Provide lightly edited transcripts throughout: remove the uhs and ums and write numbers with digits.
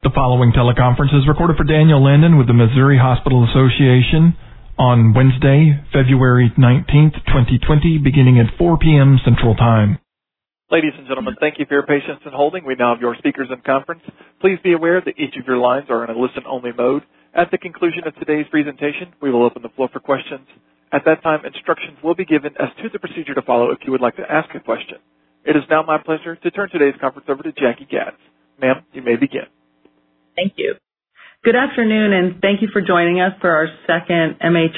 The following teleconference is recorded for Daniel Landon with the Missouri Hospital Association on Wednesday, February 19th, 2020, beginning at 4 p.m. Central Time. Ladies and gentlemen, thank you for your patience in holding. We now have your speakers in conference. Please be aware that each of your lines are in a listen-only mode. At the conclusion of today's presentation, we will open the floor for questions. At that time, instructions will be given as to the procedure to follow if you would like to ask a question. It is now my pleasure to turn today's conference over to Jackie Gatz. Ma'am, you may begin. Thank you. Good afternoon, and thank you for joining us for our second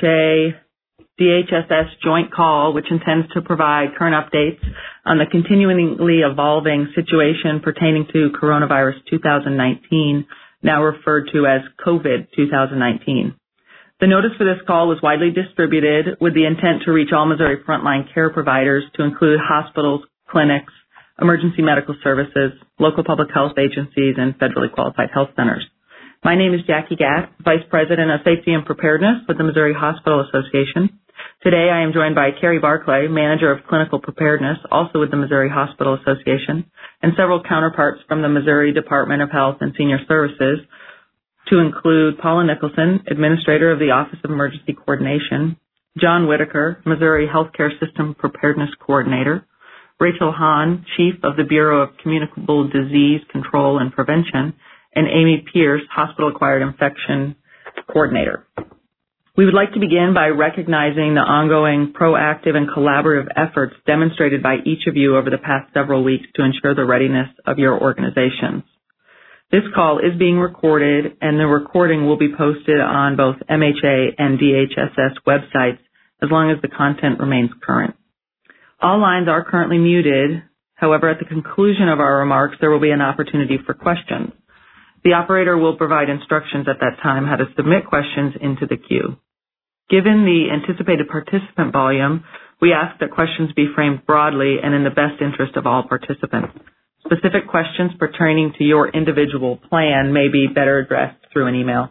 MHA-DHSS joint call, which intends to provide current updates on the continually evolving situation pertaining to coronavirus 2019, now referred to as COVID-2019. The notice for this call was widely distributed with the intent to reach all Missouri frontline care providers, to include hospitals, clinics, emergency medical services, local public health agencies, and federally qualified health centers. My name is Jackie Gatz, Vice President of Safety and Preparedness with the Missouri Hospital Association. Today I am joined by Carrie Barclay, Manager of Clinical Preparedness, also with the Missouri Hospital Association, and several counterparts from the Missouri Department of Health and Senior Services, to include Paula Nicholson, Administrator of the Office of Emergency Coordination, John Whitaker, Missouri Healthcare System Preparedness Coordinator, Rachel Hahn, Chief of the Bureau of Communicable Disease Control and Prevention, and Amy Pierce, Hospital-Acquired Infection Coordinator. We would like to begin by recognizing the ongoing proactive and collaborative efforts demonstrated by each of you over the past several weeks to ensure the readiness of your organizations. This call is being recorded, and the recording will be posted on both MHA and DHSS websites as long as the content remains current. All lines are currently muted. However, at the conclusion of our remarks, there will be an opportunity for questions. The operator will provide instructions at that time how to submit questions into the queue. Given the anticipated participant volume, we ask that questions be framed broadly and in the best interest of all participants. Specific questions pertaining to your individual plan may be better addressed through an email.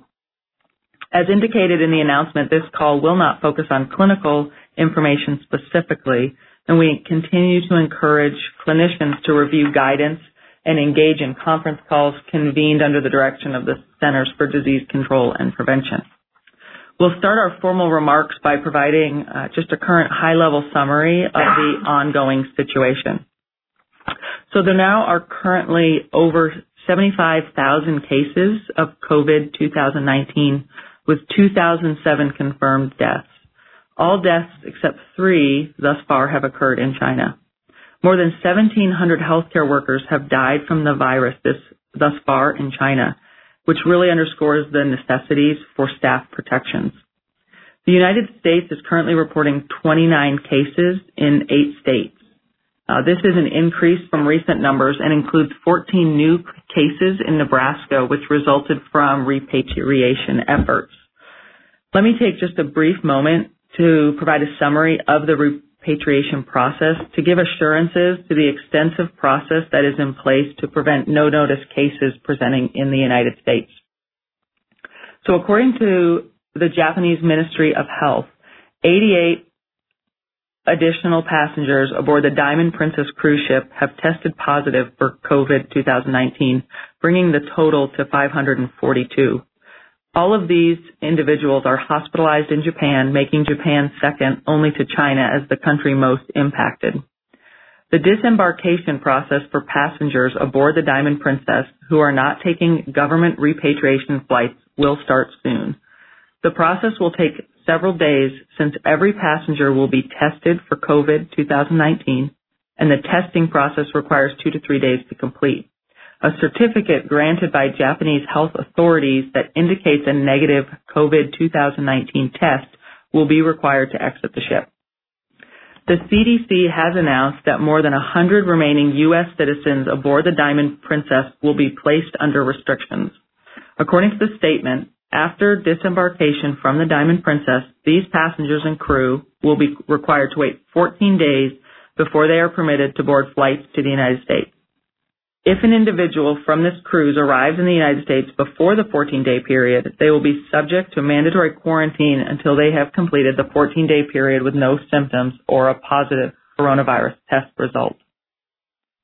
As indicated in the announcement, this call will not focus on clinical information specifically, and we continue to encourage clinicians to review guidance and engage in conference calls convened under the direction of the Centers for Disease Control and Prevention. We'll start our formal remarks by providing just a current high-level summary of the ongoing situation. So there now are currently over 75,000 cases of COVID-2019 with 2,007 confirmed deaths. All deaths except 3 thus far have occurred in China. More than 1,700 healthcare workers have died from the virus thus far in China, which really underscores the necessities for staff protections. The United States is currently reporting 29 cases in 8 states. This is an increase from recent numbers and includes 14 new cases in Nebraska, which resulted from repatriation efforts. Let me take just a brief moment to provide a summary of the repatriation process to give assurances to the extensive process that is in place to prevent no-notice cases presenting in the United States. So according to the Japanese Ministry of Health, 88 additional passengers aboard the Diamond Princess cruise ship have tested positive for COVID-2019, bringing the total to 542. All of these individuals are hospitalized in Japan, making Japan second only to China as the country most impacted. The disembarkation process for passengers aboard the Diamond Princess who are not taking government repatriation flights will start soon. The process will take several days since every passenger will be tested for COVID-2019, and the testing process requires 2 to 3 days to complete. A certificate granted by Japanese health authorities that indicates a negative COVID-2019 test will be required to exit the ship. The CDC has announced that more than 100 remaining U.S. citizens aboard the Diamond Princess will be placed under restrictions. According to the statement, after disembarkation from the Diamond Princess, these passengers and crew will be required to wait 14 days before they are permitted to board flights to the United States. If an individual from this cruise arrives in the United States before the 14-day period, they will be subject to mandatory quarantine until they have completed the 14-day period with no symptoms or a positive coronavirus test result.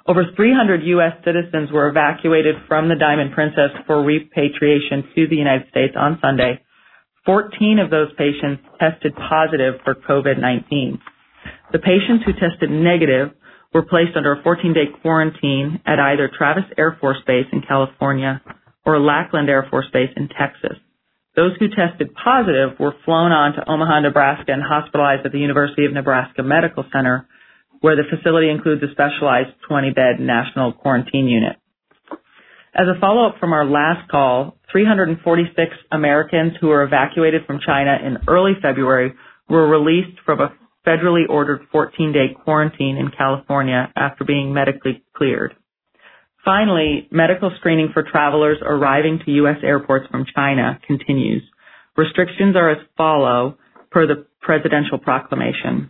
Over 300 U.S. citizens were evacuated from the Diamond Princess for repatriation to the United States on Sunday. 14 of those patients tested positive for COVID-19. The patients who tested negative were placed under a 14-day quarantine at either Travis Air Force Base in California or Lackland Air Force Base in Texas. Those who tested positive were flown on to Omaha, Nebraska, and hospitalized at the University of Nebraska Medical Center, where the facility includes a specialized 20-bed national quarantine unit. As a follow-up from our last call, 346 Americans who were evacuated from China in early February were released from a federally ordered 14-day quarantine in California after being medically cleared. Finally, medical screening for travelers arriving to U.S. airports from China continues. Restrictions are as follow per the presidential proclamation.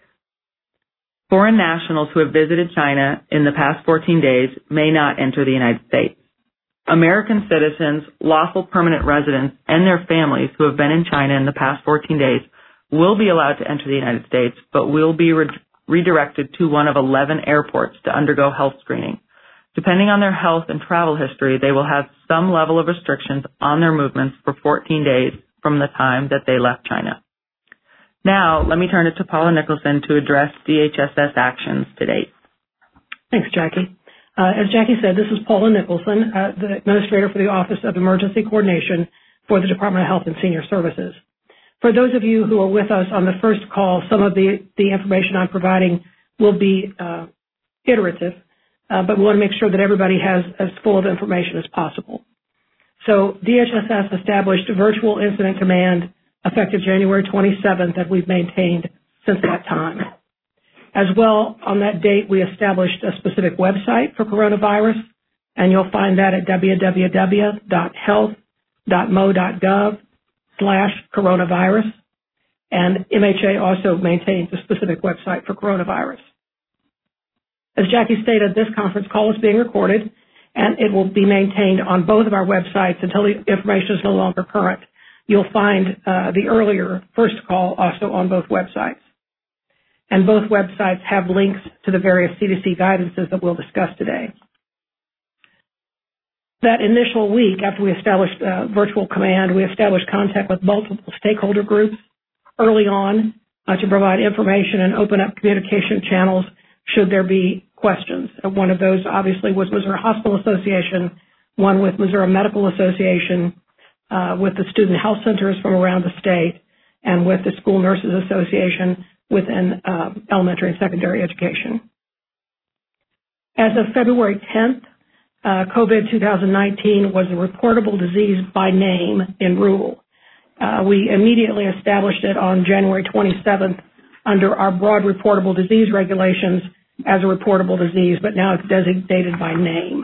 Foreign nationals who have visited China in the past 14 days may not enter the United States. American citizens, lawful permanent residents, and their families who have been in China in the past 14 days will be allowed to enter the United States, but will be redirected to one of 11 airports to undergo health screening. Depending on their health and travel history, they will have some level of restrictions on their movements for 14 days from the time that they left China. Now, let me turn it to Paula Nicholson to address DHSS actions to date. Thanks, Jackie. As Jackie said, this is Paula Nicholson, the Administrator for the Office of Emergency Coordination for the Department of Health and Senior Services. For those of you who are with us on the first call, some of the information I'm providing will be iterative, but we want to make sure that everybody has as full of information as possible. So DHSS established a virtual incident command effective January 27th that we've maintained since that time. As well, on that date, we established a specific website for coronavirus, and you'll find that at www.health.mo.gov/coronavirus, and MHA also maintains a specific website for coronavirus. As Jackie stated, this conference call is being recorded, and it will be maintained on both of our websites until the information is no longer current. You'll find the earlier first call also on both websites. And both websites have links to the various CDC guidances that we'll discuss today. That initial week after we established virtual command, we established contact with multiple stakeholder groups early on to provide information and open up communication channels should there be questions. One of those obviously was Missouri Hospital Association, one with Missouri Medical Association, with the student health centers from around the state, and with the School Nurses Association within elementary and secondary education. As of February 10th, COVID-2019 was a reportable disease by name in rural. We immediately established it on January 27th under our broad reportable disease regulations as a reportable disease, but now it's designated by name.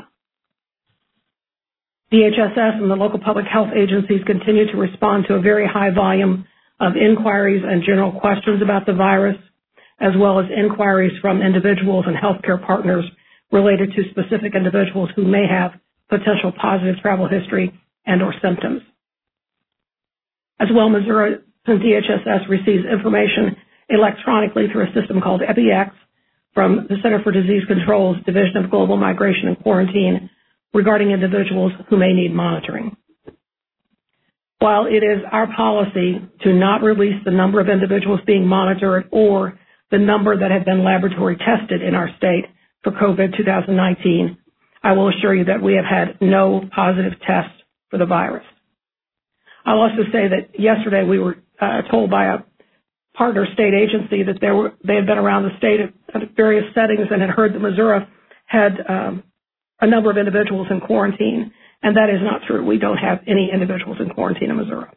DHSS and the local public health agencies continue to respond to a very high volume of inquiries and general questions about the virus, as well as inquiries from individuals and healthcare partners related to specific individuals who may have potential positive travel history and or symptoms. As well, Missouri DHSS receives information electronically through a system called EpiX from the Center for Disease Control's Division of Global Migration and Quarantine regarding individuals who may need monitoring. While it is our policy to not release the number of individuals being monitored or the number that have been laboratory tested in our state for COVID-2019, I will assure you that we have had no positive tests for the virus. I'll also say that yesterday we were told by a partner state agency that they had been around the state at various settings and had heard that Missouri had a number of individuals in quarantine, and that is not true. We don't have any individuals in quarantine in Missouri.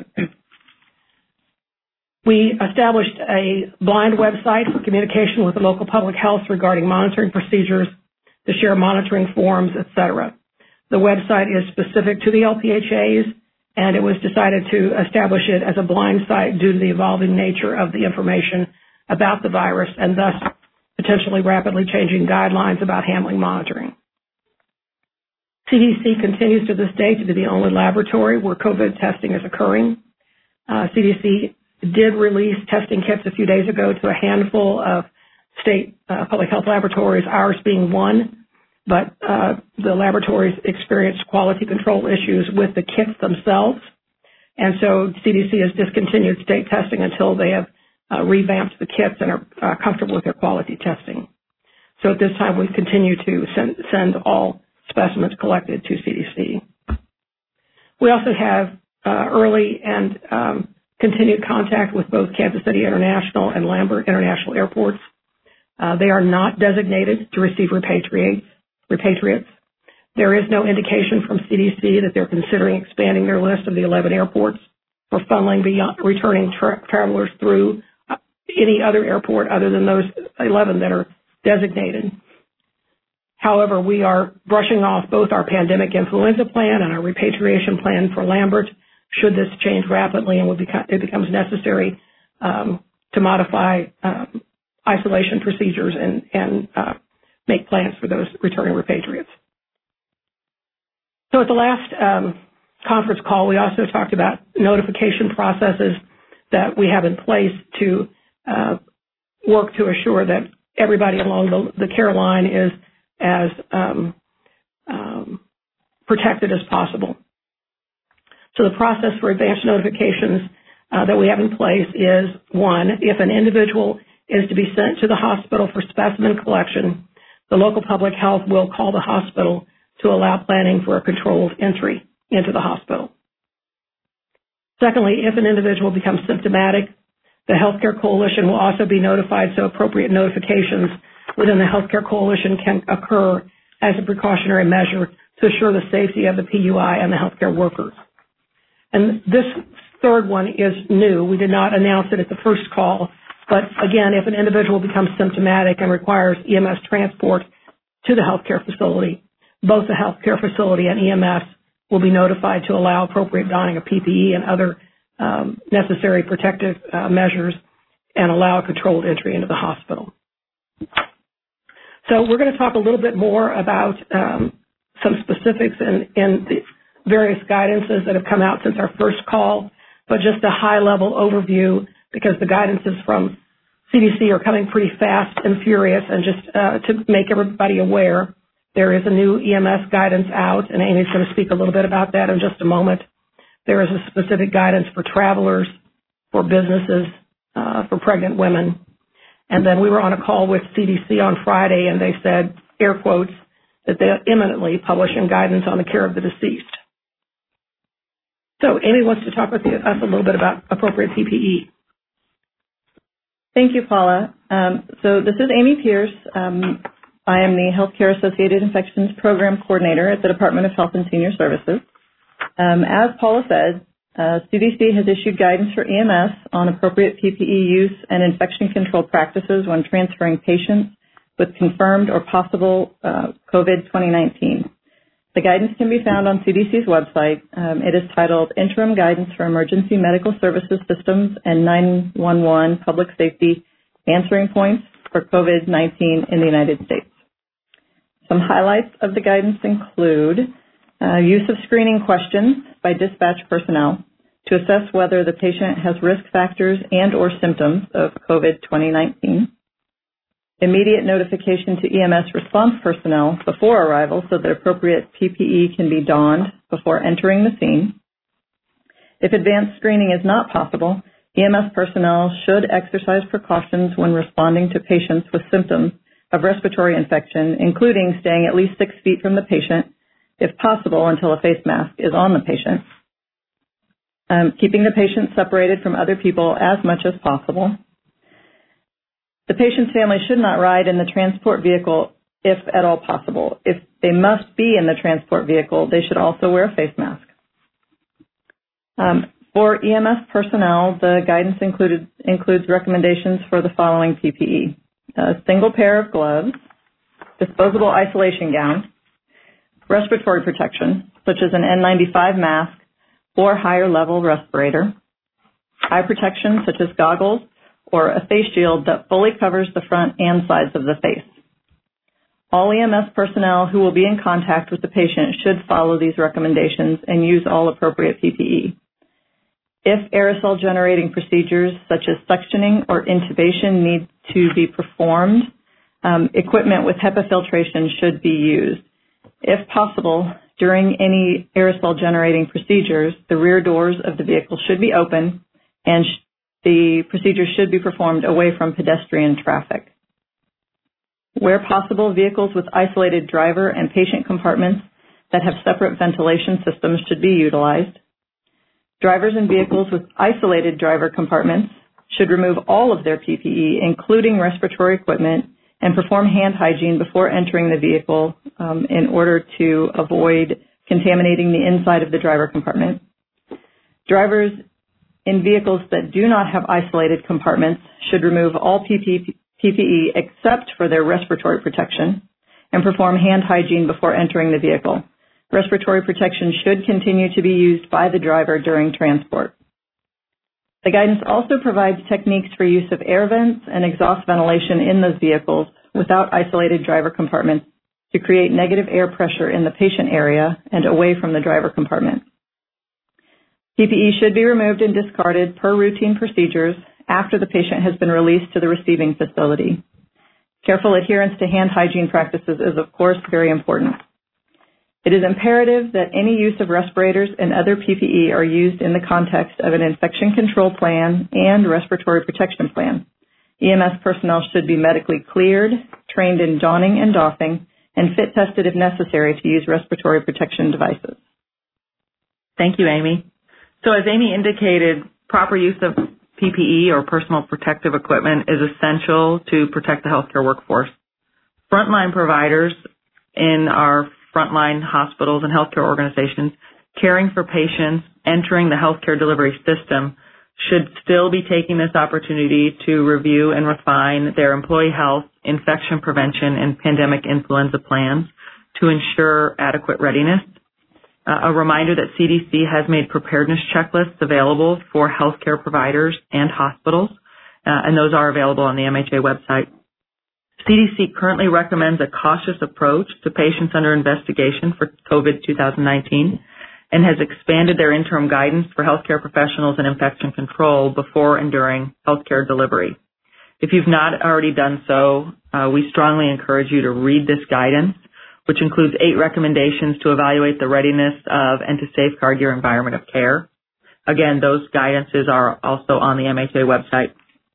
We established a blind website for communication with the local public health regarding monitoring procedures, to share monitoring forms, etc. The website is specific to the LPHAs, and it was decided to establish it as a blind site due to the evolving nature of the information about the virus and thus potentially rapidly changing guidelines about handling monitoring. CDC continues to this day to be the only laboratory where COVID testing is occurring. CDC did release testing kits a few days ago to a handful of state public health laboratories, ours being one, but the laboratories experienced quality control issues with the kits themselves. And so CDC has discontinued state testing until they have revamped the kits and are comfortable with their quality testing. So at this time, we continue to send all specimens collected to CDC. We also have early and continued contact with both Kansas City International and Lambert International airports. They are not designated to receive repatriates. There is no indication from CDC that they're considering expanding their list of the 11 airports for funneling beyond returning travelers through any other airport other than those 11 that are designated. However, we are brushing off both our pandemic influenza plan and our repatriation plan for Lambert should this change rapidly and it becomes necessary to modify isolation procedures and make plans for those returning repatriates. So at the last conference call, we also talked about notification processes that we have in place to work to assure that everybody along the care line is as protected as possible. So the process for advanced notifications that we have in place is, one, if an individual is to be sent to the hospital for specimen collection, the local public health will call the hospital to allow planning for a controlled entry into the hospital. Secondly, if an individual becomes symptomatic, the Healthcare Coalition will also be notified so appropriate notifications within the Healthcare Coalition can occur as a precautionary measure to assure the safety of the PUI and the healthcare workers. And this third one is new. We did not announce it at the first call, but again, if an individual becomes symptomatic and requires EMS transport to the healthcare facility, both the healthcare facility and EMS will be notified to allow appropriate donning of PPE and other necessary protective measures and allow a controlled entry into the hospital. So we're going to talk a little bit more about some specifics in the various guidances that have come out since our first call, but just a high-level overview because the guidances from CDC are coming pretty fast and furious, and just to make everybody aware, there is a new EMS guidance out, and Amy's going to speak a little bit about that in just a moment. There is a specific guidance for travelers, for businesses, for pregnant women. And then we were on a call with CDC on Friday, and they said, air quotes, that they're imminently publishing guidance on the care of the deceased. So Amy wants to talk with us a little bit about appropriate PPE. Thank you, Paula. So this is Amy Pierce. I am the Healthcare Associated Infections Program Coordinator at the Department of Health and Senior Services. As Paula said, CDC has issued guidance for EMS on appropriate PPE use and infection control practices when transferring patients with confirmed or possible COVID-2019. The guidance can be found on CDC's website. It is titled Interim Guidance for Emergency Medical Services Systems and 911 Public Safety Answering Points for COVID-19 in the United States. Some highlights of the guidance include use of screening questions by dispatch personnel to assess whether the patient has risk factors and or symptoms of COVID-2019. Immediate notification to EMS response personnel before arrival so that appropriate PPE can be donned before entering the scene. If advanced screening is not possible, EMS personnel should exercise precautions when responding to patients with symptoms of respiratory infection, including staying at least 6 feet from the patient, if possible, until a face mask is on the patient. Keeping the patient separated from other people as much as possible. The patient's family should not ride in the transport vehicle if at all possible. If they must be in the transport vehicle, they should also wear a face mask. For EMS personnel, the guidance includes recommendations for the following PPE. A single pair of gloves, disposable isolation gown, respiratory protection, such as an N95 mask or higher level respirator, eye protection, such as goggles, or a face shield that fully covers the front and sides of the face. All EMS personnel who will be in contact with the patient should follow these recommendations and use all appropriate PPE. If aerosol-generating procedures such as suctioning or intubation need to be performed, equipment with HEPA filtration should be used. If possible, during any aerosol-generating procedures, the rear doors of the vehicle should be open and the procedure should be performed away from pedestrian traffic. Where possible, vehicles with isolated driver and patient compartments that have separate ventilation systems should be utilized. Drivers in vehicles with isolated driver compartments should remove all of their PPE, including respiratory equipment, and perform hand hygiene before entering the vehicle in order to avoid contaminating the inside of the driver compartment. Drivers in vehicles that do not have isolated compartments should remove all PPE except for their respiratory protection and perform hand hygiene before entering the vehicle. Respiratory protection should continue to be used by the driver during transport. The guidance also provides techniques for use of air vents and exhaust ventilation in those vehicles without isolated driver compartments to create negative air pressure in the patient area and away from the driver compartment. PPE should be removed and discarded per routine procedures after the patient has been released to the receiving facility. Careful adherence to hand hygiene practices is, of course, very important. It is imperative that any use of respirators and other PPE are used in the context of an infection control plan and respiratory protection plan. EMS personnel should be medically cleared, trained in donning and doffing, and fit tested if necessary to use respiratory protection devices. Thank you, Amy. So as Amy indicated, proper use of PPE or personal protective equipment is essential to protect the healthcare workforce. Frontline providers in our frontline hospitals and healthcare organizations caring for patients entering the healthcare delivery system should still be taking this opportunity to review and refine their employee health, infection prevention, and pandemic influenza plans to ensure adequate readiness. A reminder that CDC has made preparedness checklists available for healthcare providers and hospitals, and those are available on the MHA website. CDC currently recommends a cautious approach to patients under investigation for COVID 2019 and has expanded their interim guidance for healthcare professionals and infection control before and during healthcare delivery. If you've not already done so, we strongly encourage you to read this guidance, which includes 8 recommendations to evaluate the readiness of and to safeguard your environment of care. Again, those guidances are also on the MHA website.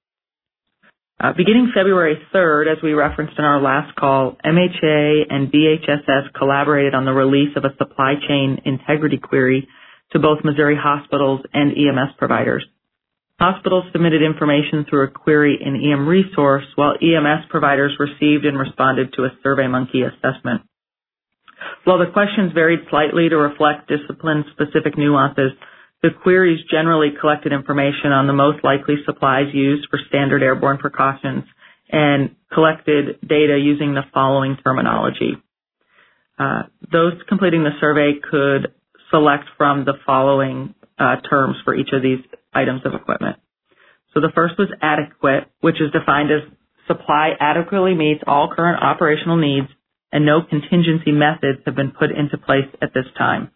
Beginning February 3rd, as we referenced in our last call, MHA and BHSS collaborated on the release of a supply chain integrity query to both Missouri hospitals and EMS providers. Hospitals submitted information through a query in EM Resource, while EMS providers received and responded to a SurveyMonkey assessment. While the questions varied slightly to reflect discipline-specific nuances, the queries generally collected information on the most likely supplies used for standard airborne precautions and collected data using the following terminology. Those completing the survey could select from the following terms for each of these items of equipment. So the first was adequate, which is defined as supply adequately meets all current operational needs and no contingency methods have been put into place at this time.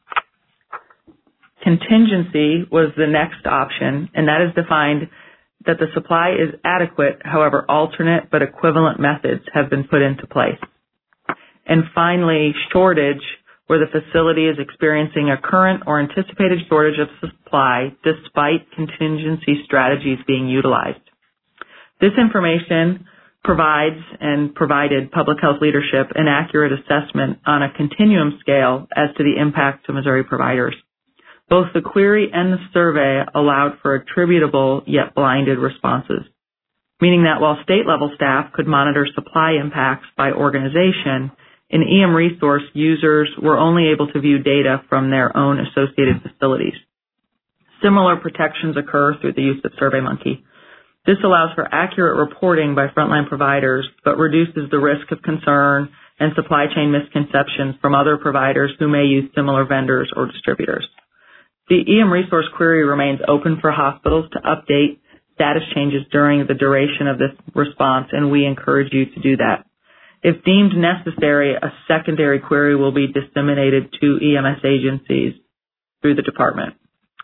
Contingency was the next option, and that is defined that the supply is adequate, however, alternate but equivalent methods have been put into place. And finally, shortage, where the facility is experiencing a current or anticipated shortage of supply despite contingency strategies being utilized. This information provides and provided public health leadership an accurate assessment on a continuum scale as to the impact to Missouri providers. Both the query and the survey allowed for attributable yet blinded responses, meaning that while state-level staff could monitor supply impacts by organization, in EM Resource, users were only able to view data from their own associated facilities. Similar protections occur through the use of SurveyMonkey. This allows for accurate reporting by frontline providers, but reduces the risk of concern and supply chain misconceptions from other providers who may use similar vendors or distributors. The EM Resource query remains open for hospitals to update status changes during the duration of this response, and we encourage you to do that. If deemed necessary, a secondary query will be disseminated to EMS agencies through the department.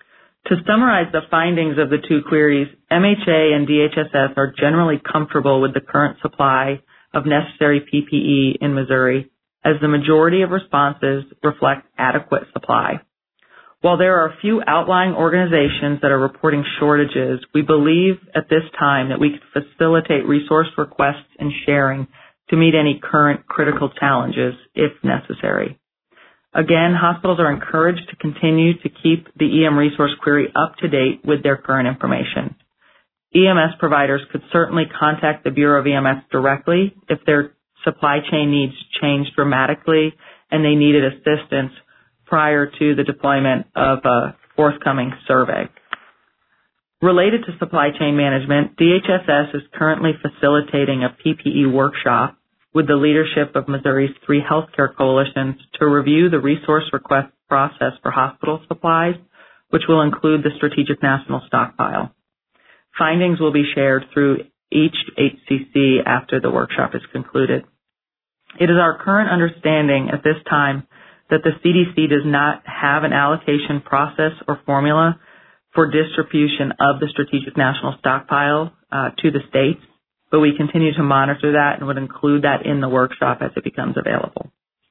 To summarize the findings of the two queries, MHA and DHSS are generally comfortable with the current supply of necessary PPE in Missouri, as the majority of responses reflect adequate supply. While there are a few outlying organizations that are reporting shortages, we believe at this time that we could facilitate resource requests and sharing to meet any current critical challenges if necessary. Again, hospitals are encouraged to continue to keep the EM resource query up to date with their current information. EMS providers could certainly contact the Bureau of EMS directly if their supply chain needs changed dramatically and they needed assistance prior to the deployment of a forthcoming survey. Related to supply chain management, DHSS is currently facilitating a PPE workshop with the leadership of Missouri's 3 healthcare coalitions to review the resource request process for hospital supplies, which will include the Strategic National Stockpile. Findings will be shared through each HCC after the workshop is concluded. It is our current understanding at this time that the CDC does not have an allocation process or formula for distribution of the Strategic National Stockpile to the states, but we continue to monitor that and would include that in the workshop as it becomes available.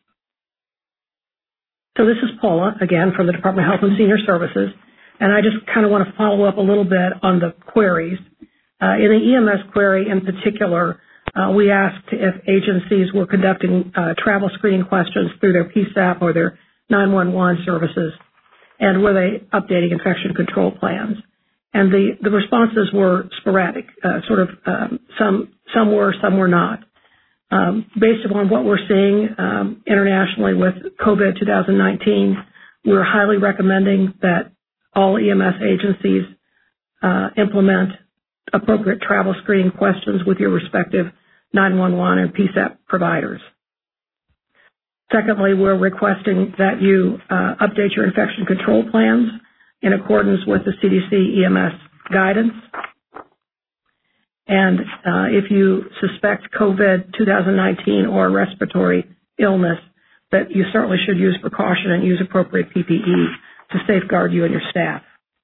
So this is Paula, again, from the Department of Health and Senior Services, and I just kind of want to follow up a little bit on the queries. In the EMS query in particular, we asked if agencies were conducting travel screening questions through their PSAP or their 911 services, and were they updating infection control plans. And the responses were sporadic, some were, some were not. Based upon what we're seeing internationally with COVID 2019, we're highly recommending that all EMS agencies implement appropriate travel screening questions with your respective 911 and PSAP providers. Secondly, we're requesting that you update your infection control plans in accordance with the CDC EMS guidance. And if you suspect COVID 2019 or respiratory illness, that you certainly should use precaution and use appropriate PPE to safeguard you and your staff.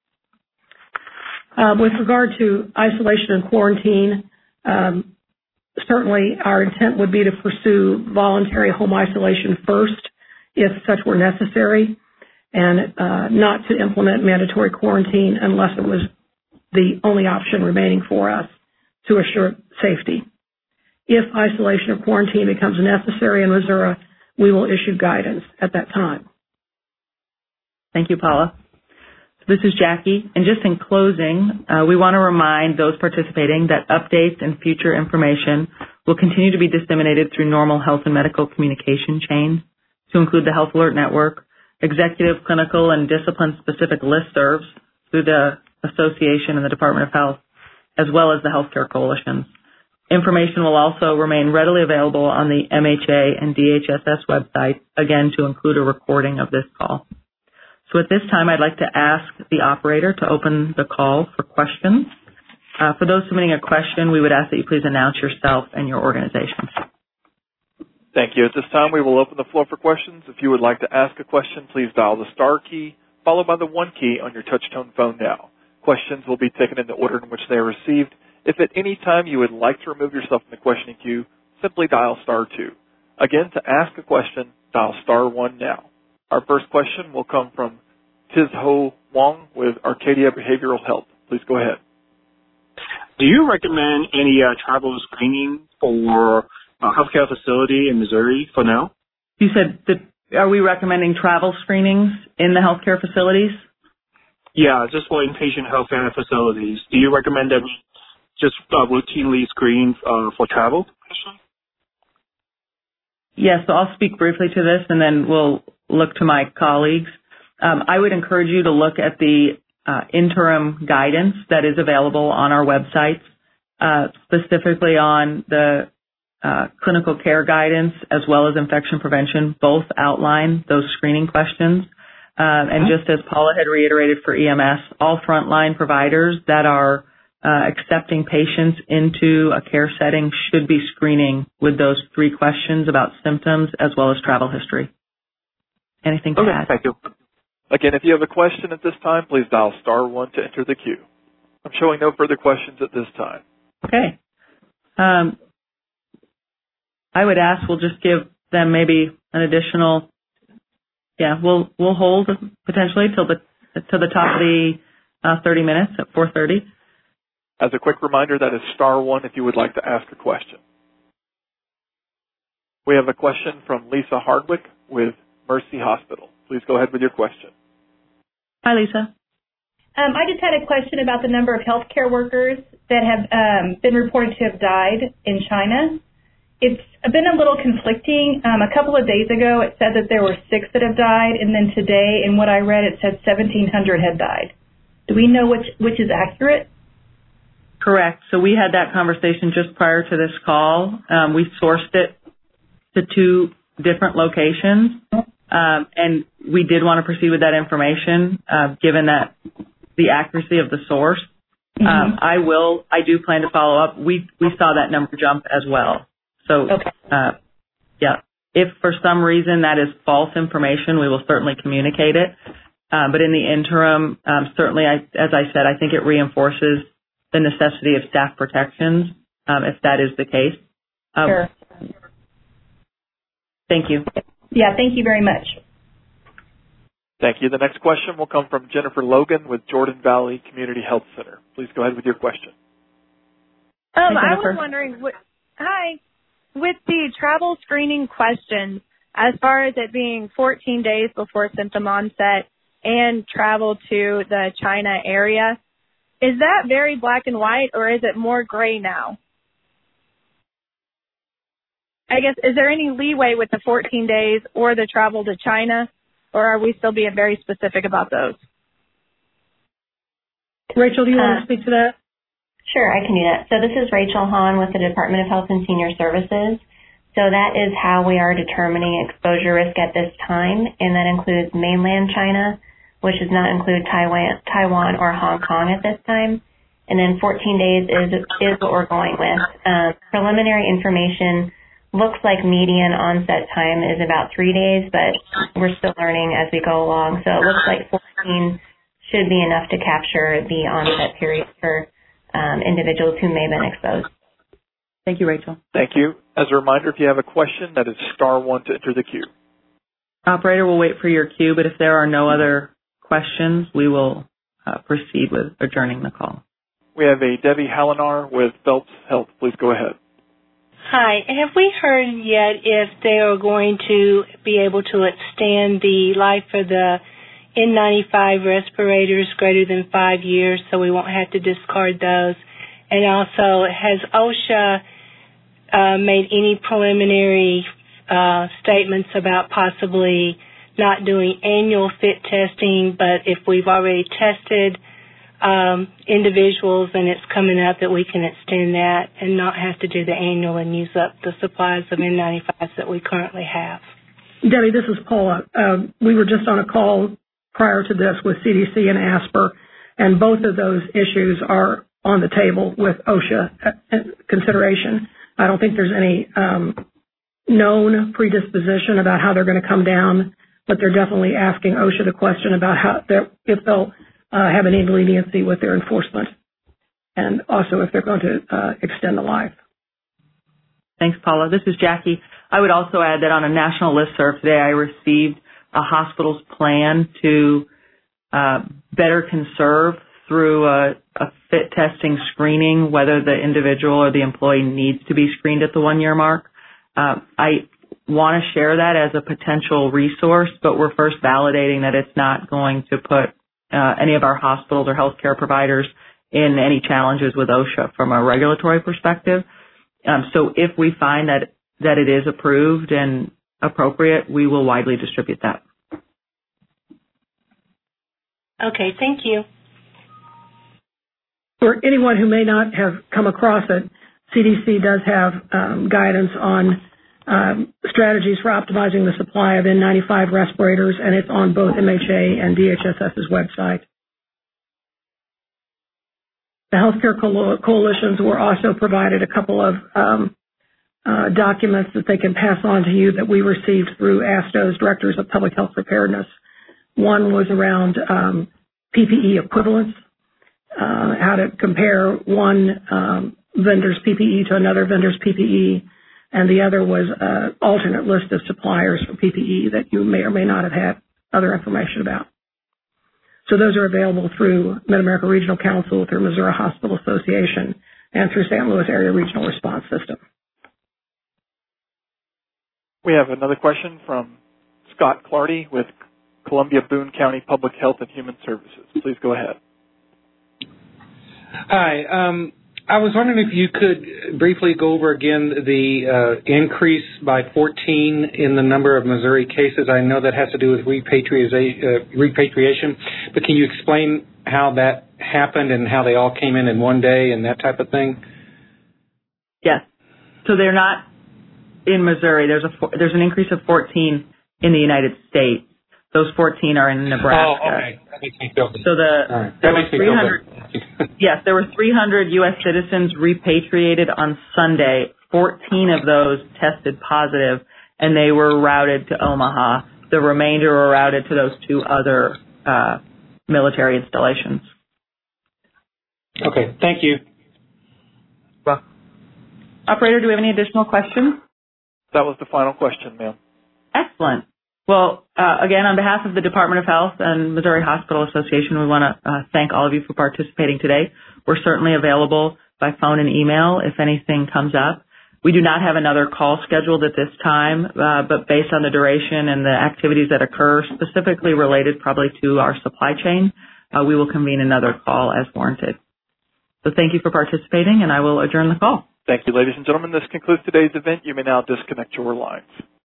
With regard to isolation and quarantine, certainly our intent would be to pursue voluntary home isolation first, if such were necessary, and not to implement mandatory quarantine unless it was the only option remaining for us to assure safety. If isolation or quarantine becomes necessary in Missouri, we will issue guidance at that time. Thank you, Paula. This is Jackie, and just in closing, we want to remind those participating that updates and future information will continue to be disseminated through normal health and medical communication chains to include the Health Alert Network, executive, clinical, and discipline-specific listservs through the Association and the Department of Health, as well as the healthcare coalitions. Information will also remain readily available on the MHA and DHSS website, again, to include a recording of this call. So at this time, I'd like to ask the operator to open the call for questions. For those submitting a question, we would ask that you please announce yourself and your organization. Thank you. At this time, we will open the floor for questions. If you would like to ask a question, please dial the star key, followed by the 1 key on your touch-tone phone now. Questions will be taken in the order in which they are received. If at any time you would like to remove yourself from the questioning queue, simply dial star 2. Again, to ask a question, dial star 1 now. Our first question will come from Tiz-Ho Wong with Arcadia Behavioral Health. Please go ahead. Do you recommend any travel screening for a healthcare facility in Missouri for now? You said, are we recommending travel screenings in the healthcare facilities? Yeah, just for inpatient healthcare facilities. Do you recommend that we just routinely screen for travel? Yes, so I'll speak briefly to this, and then we'll look to my colleagues. I would encourage you to look at the interim guidance that is available on our websites, specifically on the clinical care guidance as well as infection prevention. Both outline those screening questions. And just as Paula had reiterated for EMS, all frontline providers that are accepting patients into a care setting should be screening with those 3 questions about symptoms as well as travel history. Anything to add? Thank you. Again, if you have a question at this time, please dial *1 to enter the queue. I'm showing no further questions at this time. Okay. I would ask we'll just give them maybe an additional. Yeah, we'll hold potentially till the top of the 30 minutes at 4:30. As a quick reminder, that is *1 if you would like to ask a question. We have a question from Lisa Hardwick with Mercy Hospital. Please go ahead with your question. Hi, Lisa. I just had a question about the number of healthcare workers that have been reported to have died in China. It's been a little conflicting. A couple of days ago, it said that there were 6 that have died, and then today, in what I read, it said 1,700 had died. Do we know which is accurate? Correct. So we had that conversation just prior to this call. We sourced it to 2 different locations, and we did want to proceed with that information, given that the accuracy of the source. Mm-hmm. I do plan to follow up. We saw that number jump as well. So, okay. Yeah, if for some reason that is false information, we will certainly communicate it. But in the interim, certainly, as I said, I think it reinforces the necessity of staff protections, if that is the case. Sure. Thank you. Yeah, thank you very much. Thank you. The next question will come from Jennifer Logan with Jordan Valley Community Health Center. Please go ahead with your question. Hi, I was wondering, with the travel screening questions, as far as it being 14 days before symptom onset and travel to the China area, is that very black and white, or is it more gray now? I guess, is there any leeway with the 14 days or the travel to China, or are we still being very specific about those? Rachel, do you want to speak to that? Sure, I can do that. So this is Rachel Hahn with the Department of Health and Senior Services. So that is how we are determining exposure risk at this time, and that includes mainland China, which does not include Taiwan or Hong Kong at this time. And then 14 days is what we're going with. Preliminary information looks like median onset time is about 3 days, but we're still learning as we go along. So it looks like 14 should be enough to capture the onset period for individuals who may have been exposed. Thank you, Rachel. Thank you. As a reminder, if you have a question, that is *1 to enter the queue. Operator will wait for your cue, but if there are no other questions, we will proceed with adjourning the call. We have a Debbie Hallinar with Phelps Health. Please go ahead. Hi. Have we heard yet if they are going to be able to extend the life of the N95 respirators greater than 5 years so we won't have to discard those? And also, has OSHA made any preliminary statements about possibly not doing annual fit testing, but if we've already tested individuals and it's coming up that we can extend that and not have to do the annual and use up the supplies of N95s that we currently have? Debbie, this is Paula. We were just on a call prior to this with CDC and ASPR, and both of those issues are on the table with OSHA consideration. I don't think there's any known predisposition about how they're going to come down, but they're definitely asking OSHA the question about if they'll have any leniency with their enforcement, and also if they're going to extend the life. Thanks, Paula. This is Jackie. I would also add that on a national listserv today, I received a hospital's plan to better conserve through a fit testing screening whether the individual or the employee needs to be screened at the 1 year mark. I want to share that as a potential resource, but we're first validating that it's not going to put any of our hospitals or healthcare providers in any challenges with OSHA from a regulatory perspective. So if we find that it is approved and appropriate, we will widely distribute that. Okay, thank you. For anyone who may not have come across it, CDC does have guidance on strategies for optimizing the supply of N95 respirators, and it's on both MHA and DHSS's website. The healthcare coalitions were also provided a couple of documents that they can pass on to you that we received through ASTO's Directors of Public Health Preparedness. One was around PPE equivalence, how to compare one vendor's PPE to another vendor's PPE, and the other was an alternate list of suppliers for PPE that you may or may not have had other information about. So those are available through Mid-America Regional Council, through Missouri Hospital Association, and through St. Louis Area Regional Response System. We have another question from Scott Clardy with Columbia Boone County Public Health and Human Services. Please go ahead. Hi. I was wondering if you could briefly go over again the increase by 14 in the number of Missouri cases. I know that has to do with repatriation, but can you explain how that happened and how they all came in one day and that type of thing? Yes. So they're not in Missouri. There's an increase of 14 in the United States. Those 14 are in Nebraska. Oh, okay. That makes me feel good. So there were 300. Yes, there were 300 U.S. citizens repatriated on Sunday. 14 of those tested positive, and they were routed to Omaha. The remainder were routed to those two other military installations. Okay, thank you. Well, Operator, do we have any additional questions? That was the final question, ma'am. Excellent. Well, again, on behalf of the Department of Health and Missouri Hospital Association, we want to thank all of you for participating today. We're certainly available by phone and email if anything comes up. We do not have another call scheduled at this time, but based on the duration and the activities that occur, specifically related probably to our supply chain, we will convene another call as warranted. So thank you for participating, and I will adjourn the call. Thank you, ladies and gentlemen. This concludes today's event. You may now disconnect your lines.